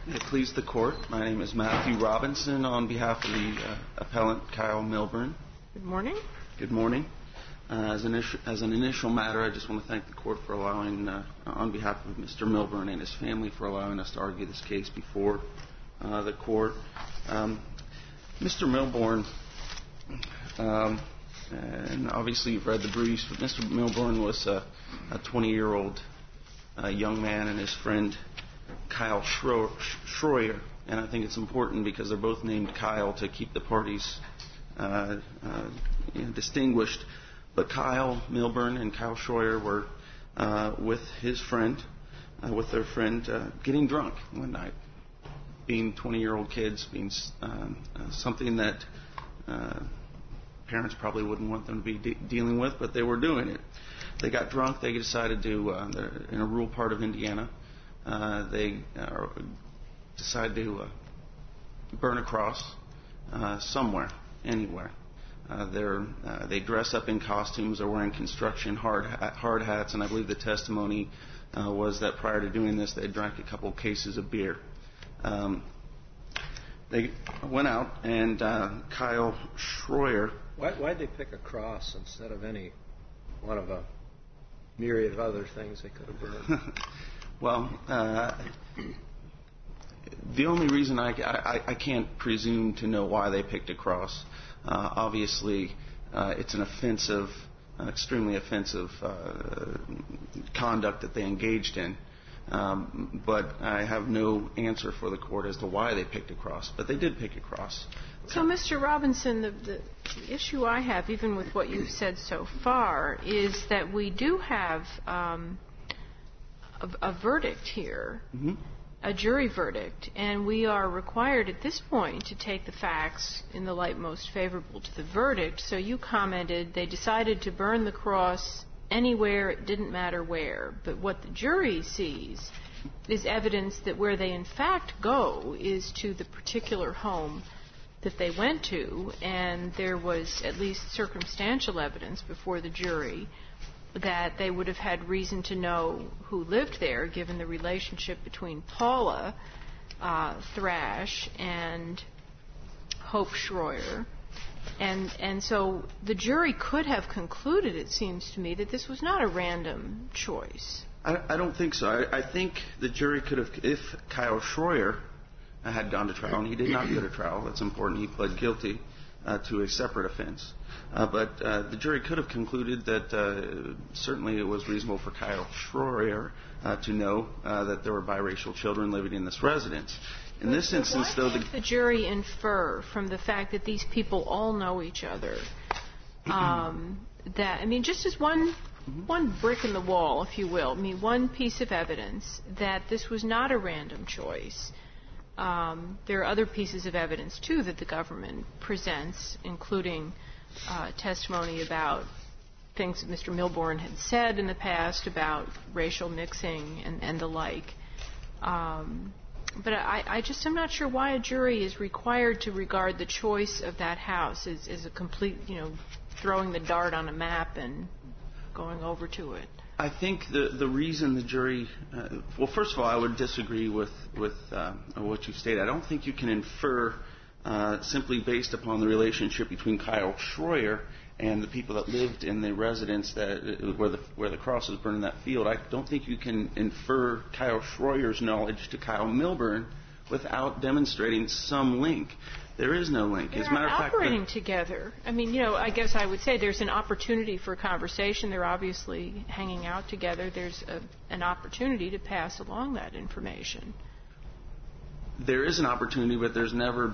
May it please the Court, my name is Matthew Robinson on behalf of the appellant Kyle Milburn. Good morning. Good morning. As an initial matter, I just want to thank the Court for allowing, on behalf of Mr. Milburn and his family, for allowing us to argue this case before the Court. Mr. Milburn, and obviously you've read the briefs, but Mr. Milburn was a 20-year-old young man and his friend Kyle Schroyer, and I think it's important because they're both named Kyle to keep the parties distinguished. But Kyle Milburn and Kyle Schroyer were with his friend, getting drunk one night. Being 20-year-old kids, being something that parents probably wouldn't want them to be dealing with, but they were doing it. They got drunk. They decided to, in a rural part of Indiana, they decided to burn a cross somewhere, anywhere. They dress up in costumes. They're wearing construction hard hats, and I believe the testimony was that prior to doing this, they drank a couple cases of beer. They went out, and Kyle Schroyer. Why'd they pick a cross instead of any one of a myriad of other things they could have burned? Well, the only reason I can't presume to know why they picked a cross. Obviously, it's an offensive, extremely offensive conduct that they engaged in. But I have no answer for the Court as to why they picked a cross. But they did pick a cross. So, Mr. Robinson, the issue I have, even with what you've said so far, is that we do have a verdict here, a jury verdict, and we are required at this point to take the facts in the light most favorable to the verdict. So you commented they decided to burn the cross anywhere, it didn't matter where. But what the jury sees is evidence that where they in fact go is to the particular home that they went to, and there was at least circumstantial evidence before the jury that they would have had reason to know who lived there, given the relationship between Paula Thrash and Hope Schroyer. And so the jury could have concluded, it seems to me, that this was not a random choice. I don't think so. I think the jury could have, if Kyle Schroyer had gone to trial, and he did not go to trial, that's important, he pled guilty to a separate offense. But the jury could have concluded that certainly it was reasonable for Kyle Schroyer to know that there were biracial children living in this residence. In this instance, though, the jury infer from the fact that these people all know each other, that, I mean, just as one brick in the wall, if you will, I mean, one piece of evidence that this was not a random choice. There are other pieces of evidence, too, that the government presents, including testimony about things that Mr. Milburn had said in the past about racial mixing and the like. But I'm not sure why a jury is required to regard the choice of that house as a complete, throwing the dart on a map and going over to it. I think the reason the jury, well, first of all, I would disagree with what you stated. I don't think you can infer simply based upon the relationship between Kyle Schroyer and the people that lived in the residence where the cross was burned in that field. I don't think you can infer Kyle Schroyer's knowledge to Kyle Milburn without demonstrating some link. There is no link. As a matter of fact, operating together. I mean, I guess I would say there's an opportunity for conversation. They're obviously hanging out together. There's an opportunity to pass along that information. There is an opportunity, but there was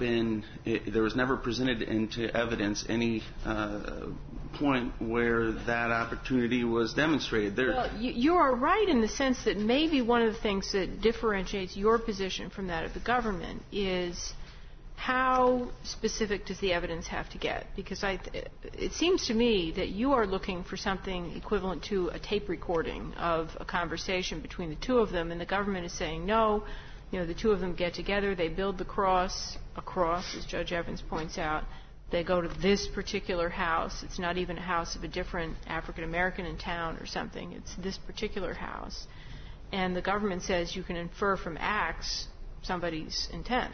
never presented into evidence any point where that opportunity was demonstrated. Well, you are right in the sense that maybe one of the things that differentiates your position from that of the government is how specific does the evidence have to get? Because it seems to me that you are looking for something equivalent to a tape recording of a conversation between the two of them, and the government is saying no. The two of them get together, they build the cross, as Judge Evans points out. They go to this particular house. It's not even a house of a different African American in town or something. It's this particular house. And the government says you can infer from acts somebody's intent.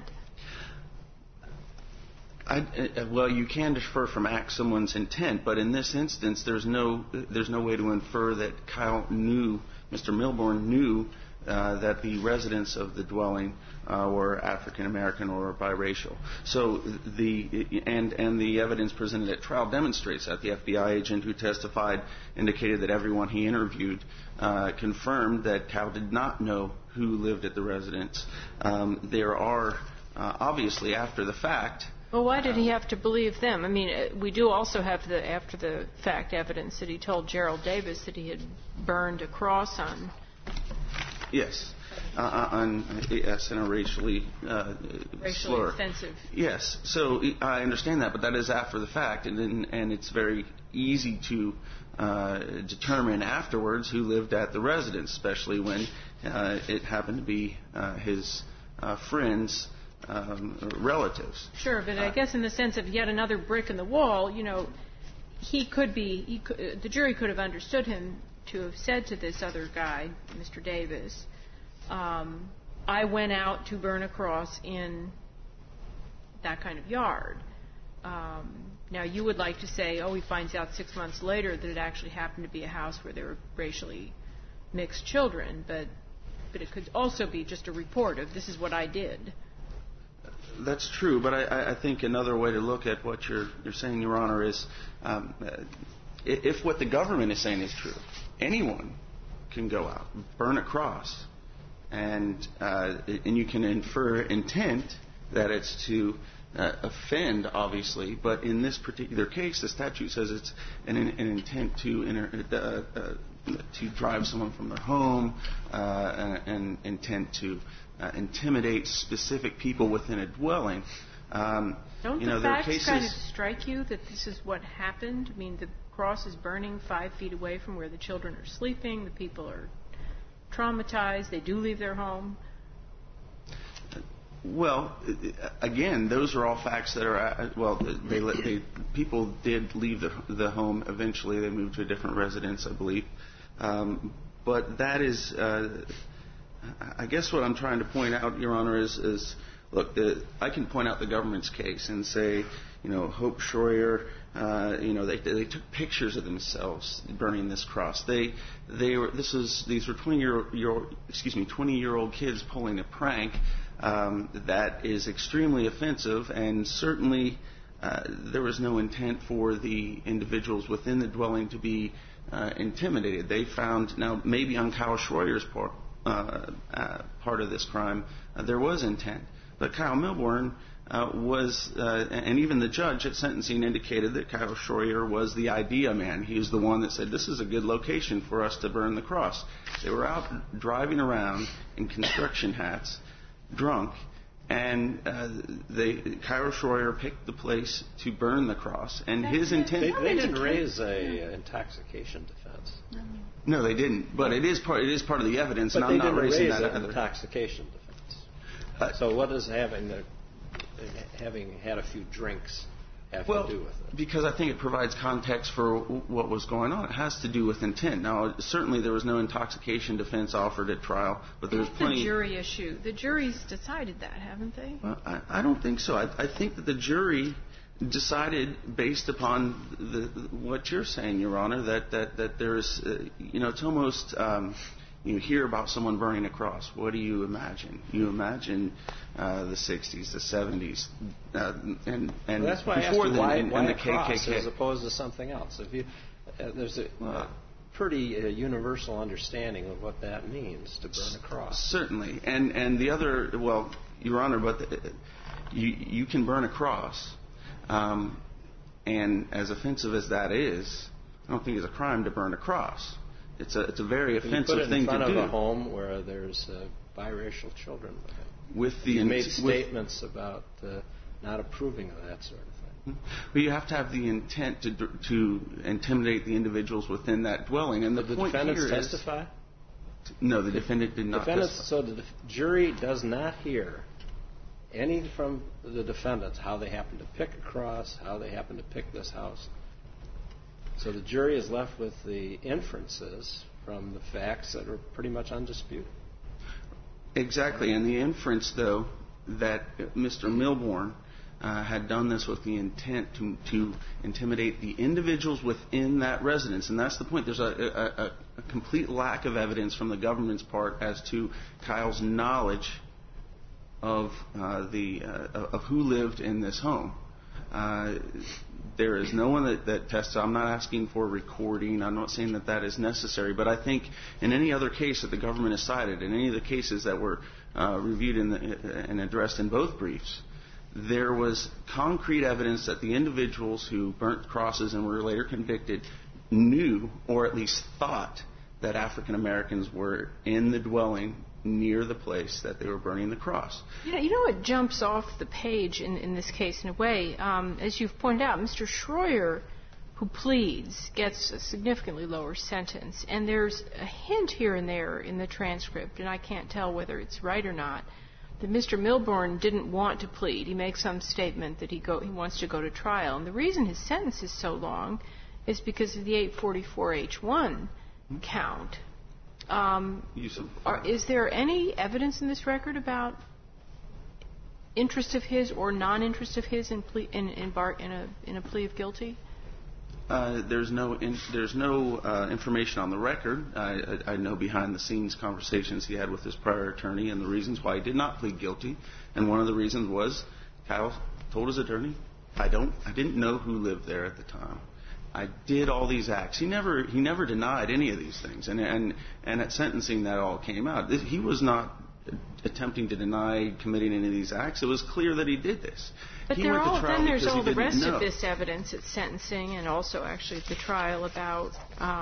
Well, you can defer from someone's intent, but in this instance, there's no way to infer that Mr. Milbourne knew that the residents of the dwelling were African American or biracial. So the evidence presented at trial demonstrates that the FBI agent who testified indicated that everyone he interviewed confirmed that Kyle did not know who lived at the residence. There are obviously after the fact. Well, why did he have to believe them? I mean, we do also have the after-the-fact evidence that he told Gerald Davis that he had burned a cross on. Yes, in a racially offensive. Yes, so I understand that, but that is after the fact, and it's very easy to determine afterwards who lived at the residence, especially when it happened to be his friends. Relatives. Sure, but I guess in the sense of yet another brick in the wall, the jury could have understood him to have said to this other guy, Mr. Davis, I went out to burn a cross in that kind of yard. Now, you would like to say, he finds out 6 months later that it actually happened to be a house where there were racially mixed children, but it could also be just a report of this is what I did. That's true, but I think another way to look at what you're saying, Your Honor, is if what the government is saying is true, anyone can go out, burn a cross, and you can infer intent that it's to offend, obviously, but in this particular case, the statute says it's an intent to drive someone from their home, an intent to intimidate specific people within a dwelling. Don't the facts kind of strike you that this is what happened? I mean, the cross is burning 5 feet away from where the children are sleeping. The people are traumatized. They do leave their home. Well, again, those are all facts that are people did leave the home eventually. They moved to a different residence, I believe. But that is. I guess what I'm trying to point out, Your Honor, is look, I can point out the government's case and say, Hope Schroyer, they took pictures of themselves burning this cross. These were 20-year-old kids pulling a prank that is extremely offensive, and certainly there was no intent for the individuals within the dwelling to be intimidated. They found, now maybe on Kyle Schroyer's part of this crime, there was intent. But Kyle Milbourne was, and even the judge at sentencing indicated that Kyle Schroyer was the idea man. He was the one that said, this is a good location for us to burn the cross. They were out driving around in construction hats, drunk, and Kyle Schroyer picked the place to burn the cross. And his intent... They didn't raise a intoxication defense. No, they didn't. But it is part of the evidence, but and I'm not raising that. But they didn't raise an intoxication defense. So what does having had a few drinks have to do with it? Because I think it provides context for what was going on. It has to do with intent. Now, certainly there was no intoxication defense offered at trial, but there's plenty... It's a jury issue. The jury's decided that, haven't they? Well, I don't think so. I think that the jury decided, based upon what you're saying, Your Honor, that there's, it's almost, you hear about someone burning a cross. What do you imagine? You imagine the 60s, the 70s, and that's why before I asked you why the a cross KKK. As opposed to something else. There's a pretty universal understanding of what that means to burn a cross. Certainly, and the other, well, Your Honor, but you can burn a cross. And as offensive as that is, I don't think it's a crime to burn a cross. It's a very offensive thing to do. You put it in front of a home where there's biracial children. You made statements about not approving of that sort of thing. But you have to have the intent to intimidate the individuals within that dwelling. And the point here is... Did the defendants testify? No, the defendant did not testify. So the jury does not hear any from the defendants how they happen to pick a cross, how they happen to pick this house. So the jury is left with the inferences from the facts that are pretty much undisputed. Exactly, and the inference, though, that Mr. Milbourne had done this with the intent to intimidate the individuals within that residence, and that's the point. There's a complete lack of evidence from the government's part as to Kyle's knowledge of of who lived in this home. There is no one that tests. I'm not asking for a recording. I'm not saying that is necessary. But I think in any other case that the government has cited, in any of the cases that were reviewed and addressed in both briefs, there was concrete evidence that the individuals who burnt crosses and were later convicted knew, or at least thought, that African Americans were in the dwelling near the place that they were burning the cross. You know what jumps off the page in this case in a way? As you've pointed out, Mr. Schroyer, who pleads, gets a significantly lower sentence. And there's a hint here and there in the transcript, and I can't tell whether it's right or not, that Mr. Milbourne didn't want to plead. He makes some statement that he wants to go to trial. And the reason his sentence is so long is because of the 844H1 count. Is there any evidence in this record about interest of his or non-interest of his in a plea of guilty? There's no information on the record. I know behind-the-scenes conversations he had with his prior attorney and the reasons why he did not plead guilty. And one of the reasons was Kyle told his attorney, I didn't know who lived there at the time. I did all these acts. He never denied any of these things. And at sentencing, that all came out. He was not attempting to deny committing any of these acts. It was clear that he did this. But then there's all the rest of this evidence at sentencing and also actually at the trial about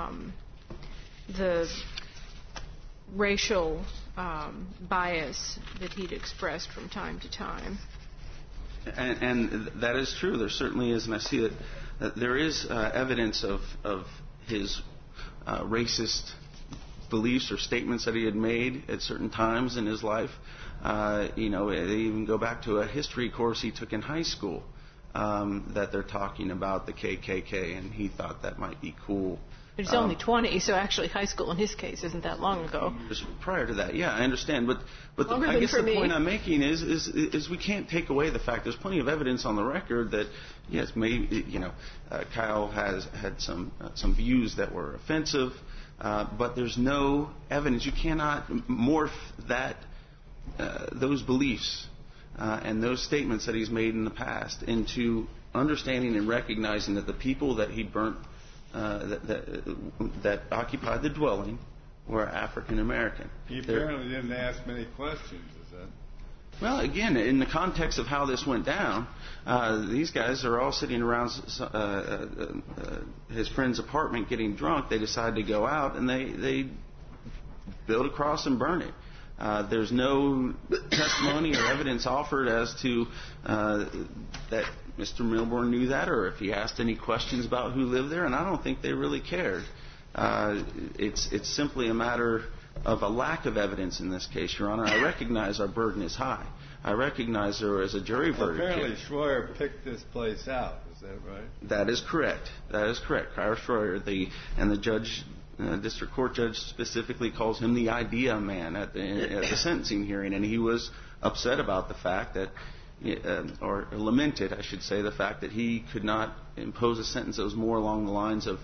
the racial bias that he'd expressed from time to time. And that is true. There certainly is, and I see that there is evidence of his racist beliefs or statements that he had made at certain times in his life. They even go back to a history course he took in high school that they're talking about the KKK, and he thought that might be cool. He's only 20, so actually high school in his case isn't that long ago. Prior to that, yeah, I understand. But I guess the point I'm making is we can't take away the fact there's plenty of evidence on the record that, yes, maybe, Kyle has had some views that were offensive, but there's no evidence. You cannot morph those beliefs and those statements that he's made in the past into understanding and recognizing that the people that he burnt that occupied the dwelling were African American. He apparently didn't ask many questions, is that? Well, again, in the context of how this went down, these guys are all sitting around his friend's apartment getting drunk. They decide to go out and they build a cross and burn it. There's no testimony or evidence offered as to that Mr. Milbourne knew that, or if he asked any questions about who lived there, and I don't think they really cared. It's simply a matter of a lack of evidence in this case, Your Honor. I recognize our burden is high. I recognize there was a jury verdict. Apparently Schroyer picked this place out. Is that right? That is correct. That is correct. Kyle Schroyer, the judge, district court judge specifically calls him the idea man at the sentencing hearing, and he was upset about the fact that, or lamented, I should say, the fact that he could not impose a sentence that was more along the lines of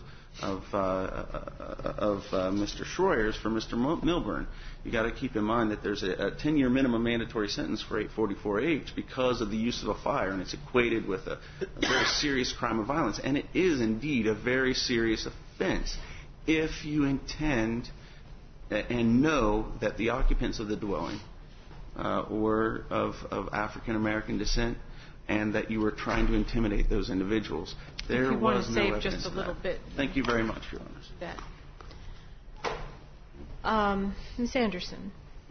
Mr. Schroyer's for Mr. Milbourne. You got to keep in mind that there's a 10-year minimum mandatory sentence for 844H because of the use of a fire, and it's equated with a very serious crime of violence, and it is indeed a very serious offense if you intend and know that the occupants of the dwelling were of African American descent and that you were trying to intimidate those individuals. There was no evidence of that. If you want to save just a little bit. Thank you very much, Your Honors. Ms. Anderson.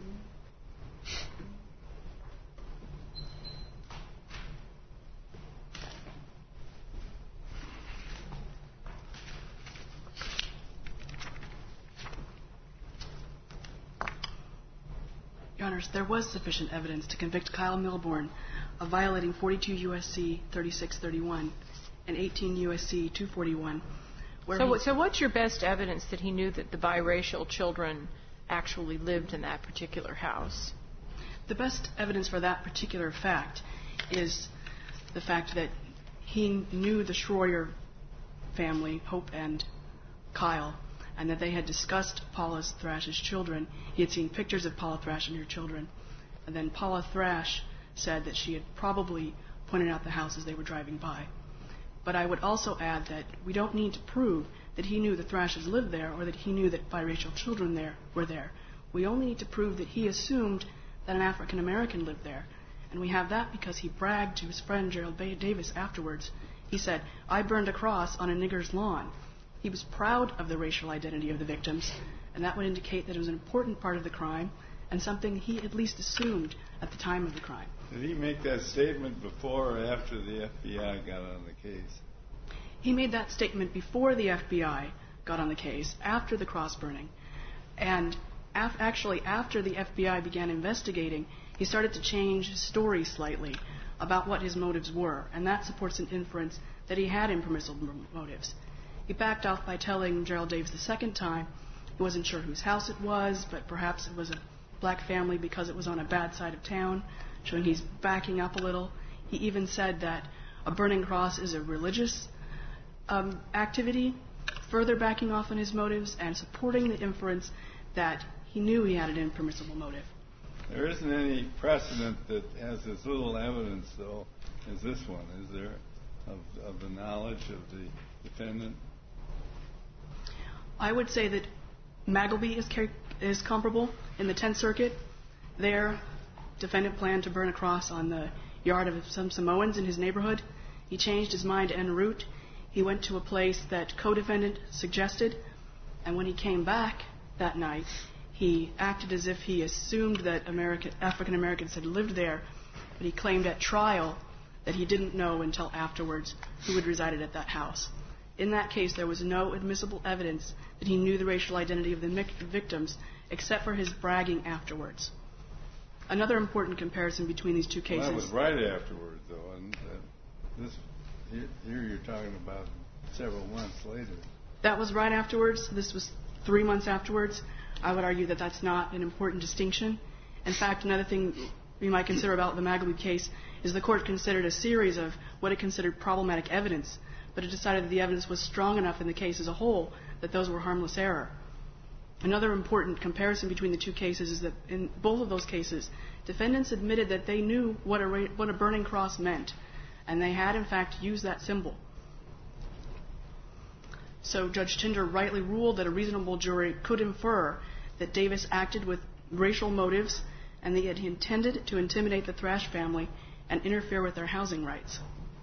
Your Honors, there was sufficient evidence to convict Kyle Milbourne of violating 42 U.S.C. 3631 and 18 U.S.C. 241. So what's your best evidence that he knew that the biracial children actually lived in that particular house? The best evidence for that particular fact is the fact that he knew the Schroyer family, Hope and Kyle, and that they had discussed Paula Thrash's children. He had seen pictures of Paula Thrash and her children. And then Paula Thrash said that she had probably pointed out the house as they were driving by. But I would also add that we don't need to prove that he knew the Thrashes lived there or that he knew that biracial children were there. We only need to prove that he assumed that an African American lived there. And we have that because he bragged to his friend Gerald Davis afterwards. He said, "I burned a cross on a nigger's lawn." He was proud of the racial identity of the victims, and that would indicate that it was an important part of the crime and something he at least assumed at the time of the crime. Did he make that statement before or after the FBI got on the case? He made that statement before the FBI got on the case, after the cross burning. And actually, after the FBI began investigating, he started to change his story slightly about what his motives were, and that supports an inference that he had impermissible motives. He backed off by telling Gerald Davis the second time he wasn't sure whose house it was, but perhaps it was a black family because it was on a bad side of town, showing he's backing up a little. He even said that a burning cross is a religious activity, further backing off on his motives and supporting the inference that he knew he had an impermissible motive. There isn't any precedent that has as little evidence, though, as this one, is there, of the knowledge of the defendant? I would say that Magleby is comparable. In the 10th Circuit, there, defendant planned to burn a cross on the yard of some Samoans in his neighborhood. He changed his mind en route. He went to a place that co-defendant suggested, and when he came back that night, he acted as if he assumed that African Americans had lived there, but he claimed at trial that he didn't know until afterwards who had resided at that house. In that case, there was no admissible evidence that he knew the racial identity of the victims, except for his bragging afterwards. Another important comparison between these two cases... Well, that was right afterwards, though, and here you're talking about several months later. That was right afterwards. This was 3 months afterwards. I would argue that that's not an important distinction. In fact, another thing we might consider about the Magleby case is the court considered a series of what it considered problematic evidence, but it decided that the evidence was strong enough in the case as a whole that those were harmless error. Another important comparison between the two cases is that in both of those cases, defendants admitted that they knew what a burning cross meant, and they had, in fact, used that symbol. So Judge Tinder rightly ruled that a reasonable jury could infer that Davis acted with racial motives and that he intended to intimidate the Thrash family and interfere with their housing rights.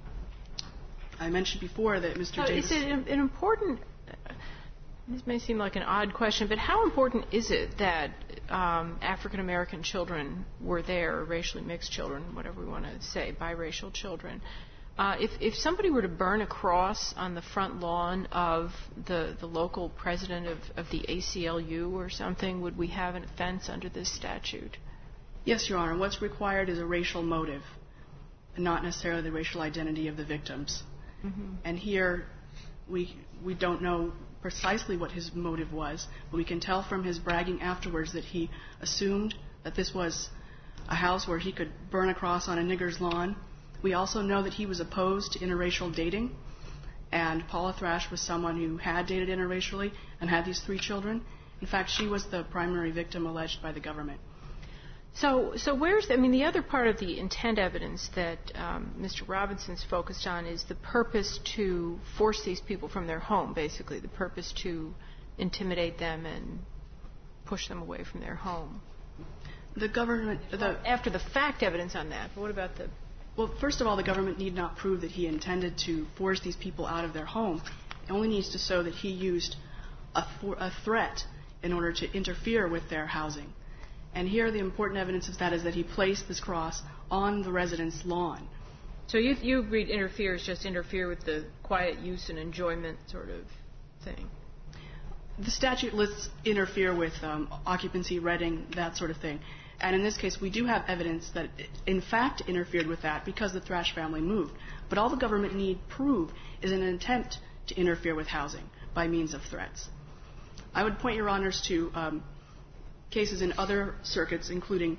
I mentioned before that Mr. Davis... Is it an important... This may seem like an odd question, but how important is it that African-American children were there, or racially mixed children, whatever we want to say, biracial children? If somebody were to burn a cross on the front lawn of the local president of the ACLU or something, would we have an offense under this statute? Yes, Your Honor. What's required is a racial motive, and not necessarily the racial identity of the victims. Mm-hmm. And here, we don't know precisely what his motive was, but we can tell from his bragging afterwards that he assumed that this was a house where he could burn a cross on a nigger's lawn. We also know that he was opposed to interracial dating, and Paula Thrash was someone who had dated interracially and had these 3 children. In fact, she was the primary victim alleged by the government. So where's the other part of the intent evidence that Mr. Robinson's focused on is the purpose to force these people from their home, basically, the purpose to intimidate them and push them away from their home. The government... After the fact evidence on that, but what about the... Well, first of all, the government need not prove that he intended to force these people out of their home. It only needs to show that he used a threat in order to interfere with their housing. And here the important evidence of that is that he placed this cross on the resident's lawn. So you agreed interfere is just interfere with the quiet use and enjoyment sort of thing? The statute lists interfere with occupancy, renting, that sort of thing. And in this case, we do have evidence that it, in fact, interfered with that because the Thrash family moved. But all the government need prove is an attempt to interfere with housing by means of threats. I would point your honors to cases in other circuits, including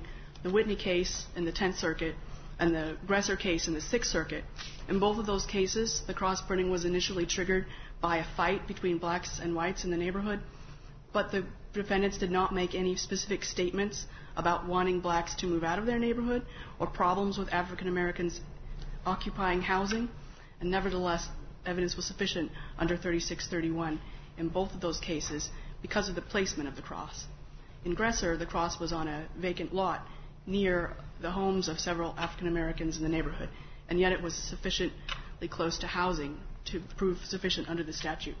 the Whitney case in the 10th Circuit and the Gresser case in the 6th Circuit. In both of those cases, the cross-burning was initially triggered by a fight between blacks and whites in the neighborhood, but the defendants did not make any specific statements about wanting blacks to move out of their neighborhood or problems with African Americans occupying housing, and nevertheless, evidence was sufficient under 3631 in both of those cases because of the placement of the cross. In Gresser, the cross was on a vacant lot near the homes of several African Americans in the neighborhood, and yet it was sufficiently close to housing to prove sufficient under the statute.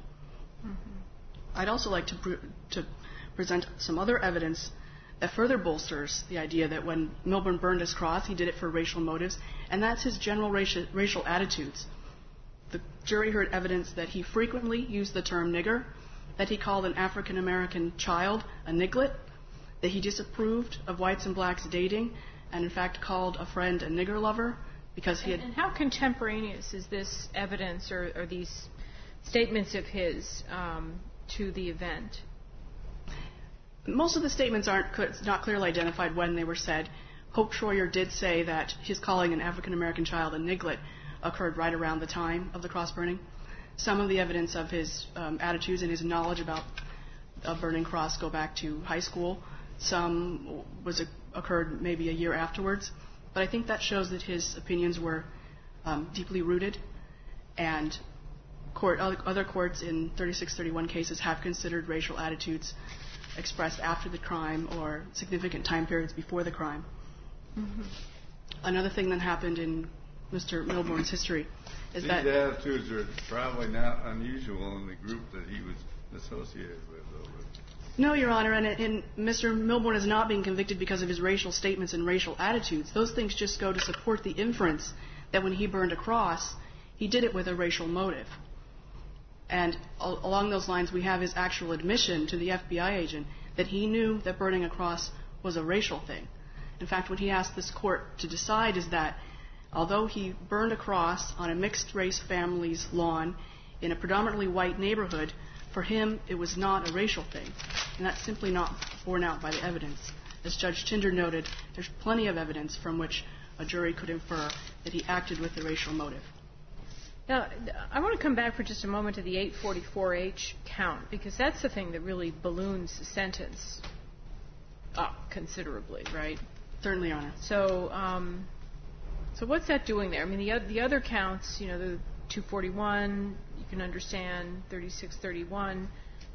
I'd also like to present some other evidence that further bolsters the idea that when Milburn burned his cross, he did it for racial motives, and that's his general racial attitudes. The jury heard evidence that he frequently used the term nigger, that he called an African American child a niglet, that he disapproved of whites and blacks dating, and in fact called a friend a nigger lover because he had... And how contemporaneous is this evidence or these statements of his to the event? Most of the statements not clearly identified when they were said. Hope Schroyer did say that his calling an African American child a niglet occurred right around the time of the cross burning. Some of the evidence of his attitudes and his knowledge about a burning cross go back to high school. Some occurred maybe a year afterwards. But I think that shows that his opinions were deeply rooted, and other courts in 3631 cases have considered racial attitudes expressed after the crime or significant time periods before the crime. Another thing that happened in Mr. Milburn's history is These that... attitudes are probably not unusual in the group that he was associated with. No, Your Honor, and Mr. Milburn is not being convicted because of his racial statements and racial attitudes. Those things just go to support the inference that when he burned a cross, he did it with a racial motive. And along those lines, we have his actual admission to the FBI agent that he knew that burning a cross was a racial thing. In fact, what he asked this court to decide is that although he burned a cross on a mixed-race family's lawn in a predominantly white neighborhood, for him, it was not a racial thing. And that's simply not borne out by the evidence. As Judge Tinder noted, there's plenty of evidence from which a jury could infer that he acted with a racial motive. Now, I want to come back for just a moment to the 844H count, because that's the thing that really balloons the sentence up considerably, right? Certainly, Your Honor. So what's that doing there? I mean, the other counts, you know, the 241, you can understand, 3631.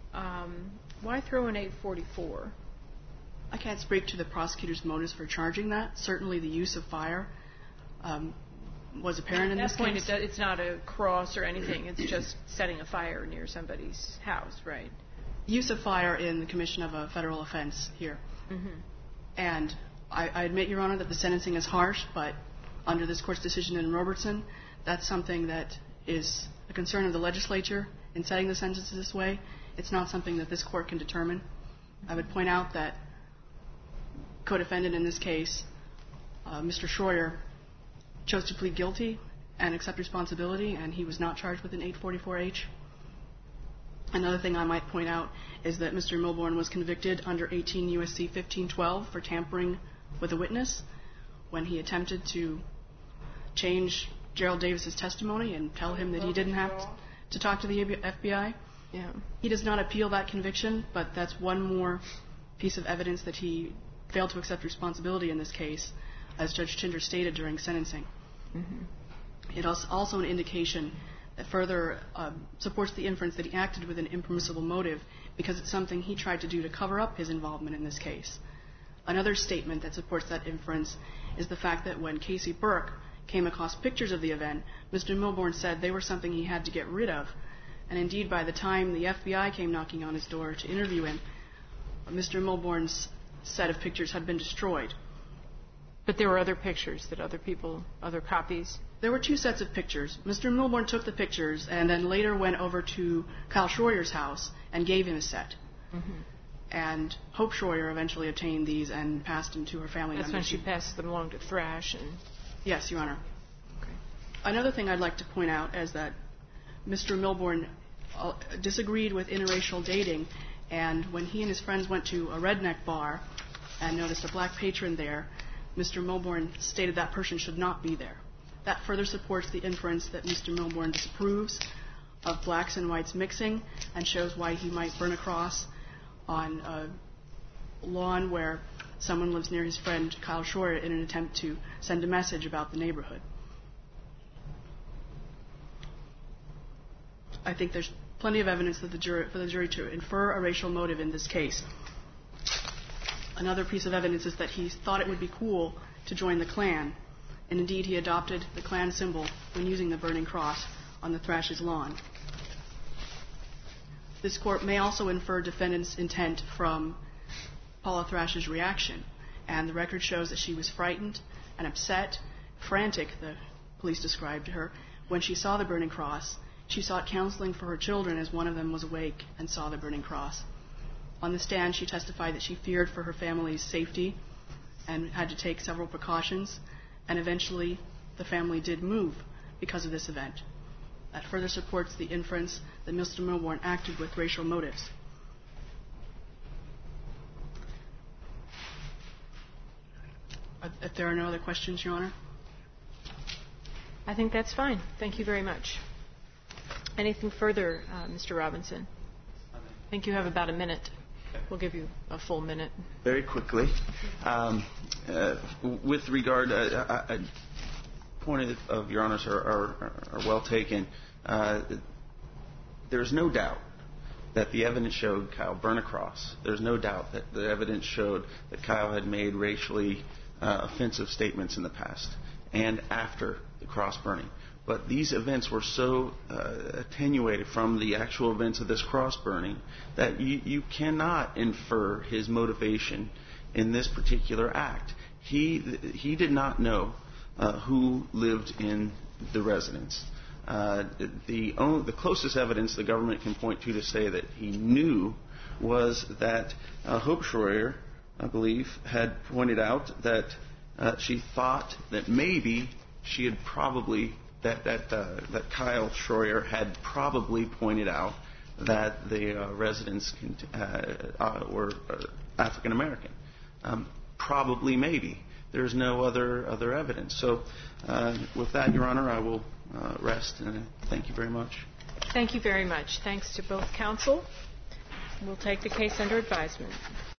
Why throw in 844? I can't speak to the prosecutor's motives for charging that. Certainly the use of fire was apparent in this case. At that point, it's not a cross or anything. It's just setting a fire near somebody's house, right? Use of fire in the commission of a federal offense here. And I admit, Your Honor, that the sentencing is harsh, but under this Court's decision in Robertson, that's something that is a concern of the legislature in setting the sentences this way. It's not something that this Court can determine. I would point out that co-defendant in this case, Mr. Schroyer, chose to plead guilty and accept responsibility, and he was not charged with an 844H. Another thing I might point out is that Mr. Milburn was convicted under 18 U.S.C. 1512 for tampering with a witness when he attempted to change Gerald Davis's testimony and tell him that he didn't have to talk to the FBI. Yeah. He does not appeal that conviction, but that's one more piece of evidence that he failed to accept responsibility in this case, as Judge Tinder stated during sentencing. It is also an indication that further supports the inference that he acted with an impermissible motive because it's something he tried to do to cover up his involvement in this case. Another statement that supports that inference is the fact that when Casey Burke came across pictures of the event, Mr. Milburn said they were something he had to get rid of. And indeed, by the time the FBI came knocking on his door to interview him, Mr. Milburn's set of pictures had been destroyed. But there were other pictures that other copies? There were two sets of pictures. Mr. Milburn took the pictures and then later went over to Kyle Schroyer's house and gave him a set. And Hope Schroyer eventually obtained these and passed them to her family members. That's when she passed them along to Thrash. Yes, Your Honor. Okay. Another thing I'd like to point out is that Mr. Milburn disagreed with interracial dating, and when he and his friends went to a redneck bar and noticed a black patron there, Mr. Milbourne stated that person should not be there. That further supports the inference that Mr. Milbourne disapproves of blacks and whites mixing and shows why he might burn a cross on a lawn where someone lives near his friend Kyle Schroyer in an attempt to send a message about the neighborhood. I think there's plenty of evidence for the jury to infer a racial motive in this case. Another piece of evidence is that he thought it would be cool to join the Klan, and indeed he adopted the Klan symbol when using the burning cross on the Thrash's lawn. This court may also infer defendant's intent from Paula Thrash's reaction, and the record shows that she was frightened and upset, frantic, the police described her, when she saw the burning cross. She sought counseling for her children as one of them was awake and saw the burning cross. On the stand, she testified that she feared for her family's safety and had to take several precautions, and eventually the family did move because of this event. That further supports the inference that Mr. Milbourne acted with racial motives. If there are no other questions, Your Honor? I think that's fine. Thank you very much. Anything further, Mr. Robinson? I think you have about a minute. We'll give you a full minute. Very quickly. With regard, point of Your Honors are well taken. There's no doubt that the evidence showed Kyle burn a cross. There's no doubt that the evidence showed that Kyle had made racially offensive statements in the past and after the cross burning. But these events were so attenuated from the actual events of this cross burning that you cannot infer his motivation in this particular act. He did not know who lived in the residence. The closest evidence the government can point to say that he knew was that Hope Schroyer, I believe, had pointed out that she thought that maybe she had probably that Kyle Schroyer had probably pointed out that the residents were African American. Probably, maybe. There's no other evidence. So, with that, Your Honor, I will rest. And thank you very much. Thank you very much. Thanks to both counsel. We'll take the case under advisement.